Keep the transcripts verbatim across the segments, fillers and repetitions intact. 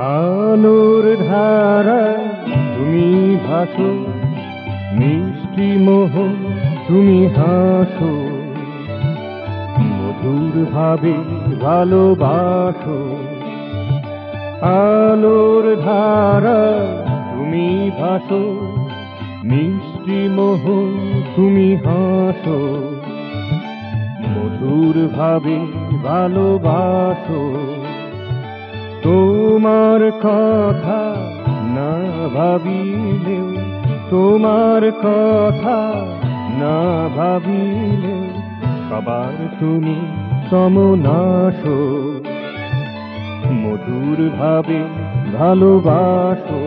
আলোর ধারা তুমি ভাসো, মিষ্টি মোহন তুমি হাসো, মধুর ভাবে ভালোবাসো। আলোর ধারা তুমি ভাসো, মিষ্টি মোহন তুমি হাসো, মধুর ভাবে ভালোবাসো। তোমার কথা না ভাবিলেও, তোমার কথা না ভাবিলেও সবার তুমি সমনাসো, মধুর ভাবে ভালোবাসো।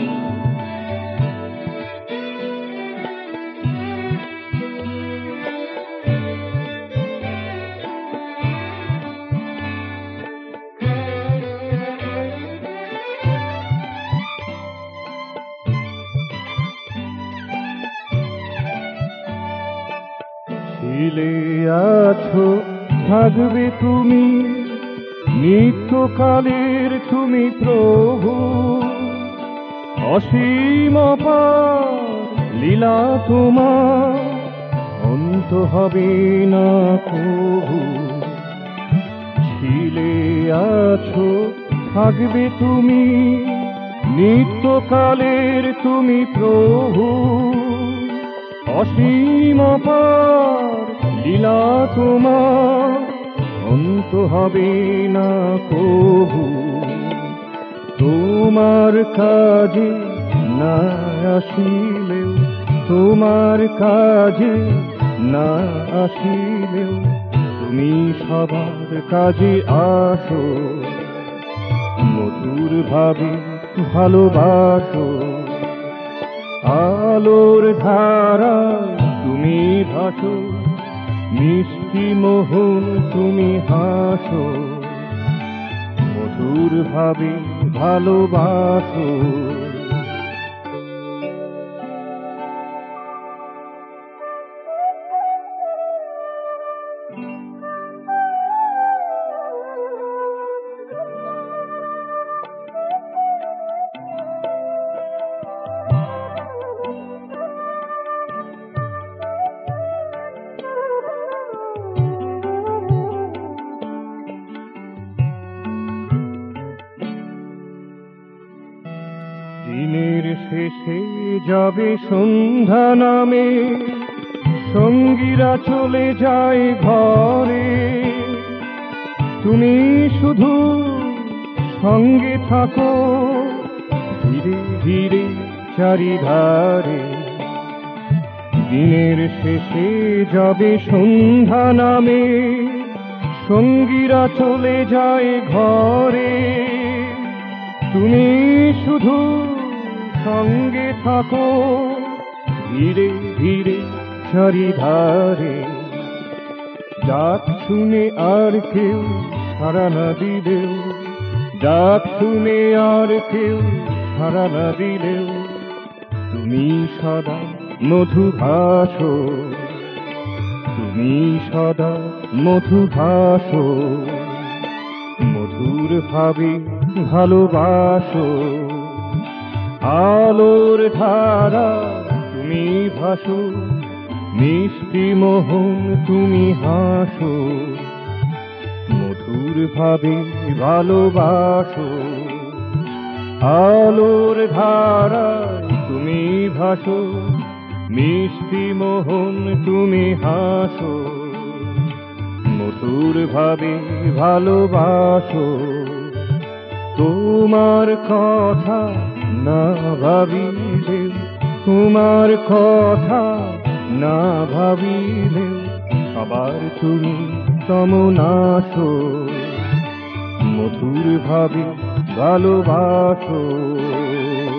ছিলে আছো, থাকবে তুমি, নিত্যকালের তুমি প্রভু। অসীম অপার লীলা তোমার, অন্ত হবে না কভু। ছিলে আছো, থাকবে তুমি, নিত্যকালের তুমি প্রভু। অসীম অপার লীলা তোমার, অন্ত হবে না কভু। তোমার কাজে না আসিলেও, তোমার কাজে না আসিলেও তুমি সবার কাজে আসো, মধুর ভাবে ভালোবাসো। আলোর ধারা তুমি ভাসো, মিষ্টি মোহন তুমি হাসো, মধুর ভাবে ভালোবাসো। দিনের শেষে যাবে সন্ধ্যা নামে, সঙ্গীরা চলে যায় ঘরে। তুমি শুধু সঙ্গে থাকো, ধীরে ধীরে চারিধারে। দিনের শেষে যাবে সন্ধ্যা নামে, সঙ্গীরা চলে যায় ঘরে। তুমি শুধু সঙ্গে থাকো, ধীরে ধীরে চারিধারে। ডাক শুনে আর কেউ সাড়া না দিলেও, ডাক শুনে আর কেউ সাড়া না দিলেও তুমি সদা মধু ভাসো, তুমি সদা মধু ভাসো, মধুর ভাবে ভালোবাসো। আলোর ধারা তুমি ভাসো, মিষ্টি মোহন তুমি হাসো, মধুর ভাবে ভালোবাসো। আলোর ধারা তুমি ভাসো, মিষ্টি মোহন তুমি হাসো, মধুর ভাবে ভালোবাসো। তোমার কথা না ভাবিলেও, তোমার কথা না ভাবিলেও সবার তুমি সমনাসো, মধুর ভাবে ভালোবাসো।